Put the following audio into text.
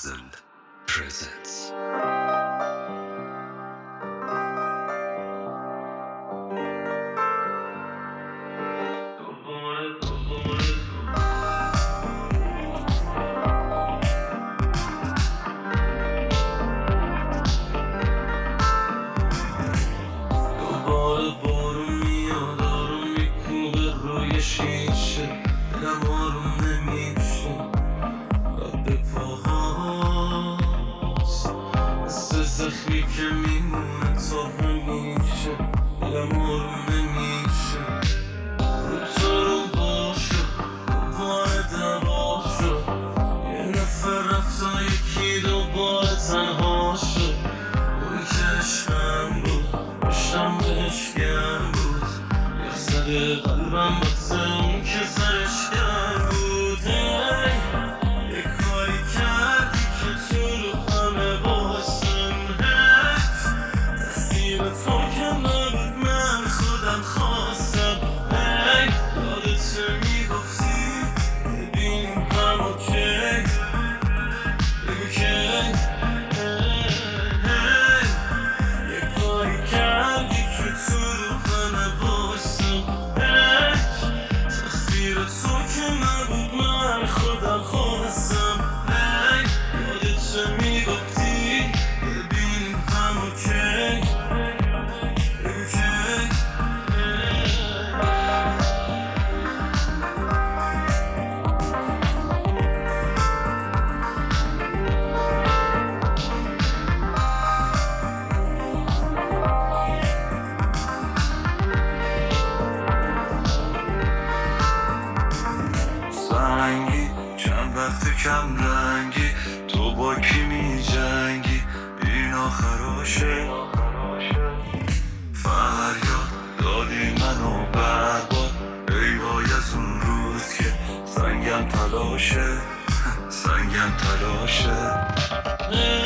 Razzle presents. دوباره بارون میاد آروم میکوبه روی شیشه دلم آروم نمیشه رد پاهاست مثل زخمی که میمونه تا همیشه دلم آروم نمیشه رو تو رو باشه دوباره دوا شد یه نفر رفت و یکی دوباره تنها شد اون که عشقم بود عشقم بهش گرم بود یه سر قلبم واسه اون که سرش گرم بود یه کاری کردی که تو رو همه باسم تقصیر تو که نبود من خودم خواستم یادت میگفتی ببینیم هم اوکی بگو که یه کاری کردی که تو رو همه باسم تقصیر تو که نبود من خودم خواستم یادت میگفتی ببینیم هم اوکی بگو که سنگی چند وقت کم رنگی تو با کی می جنگی این آخراشه فریاد دادی منو برباد ای وای از اون روز که سنگم تلاشه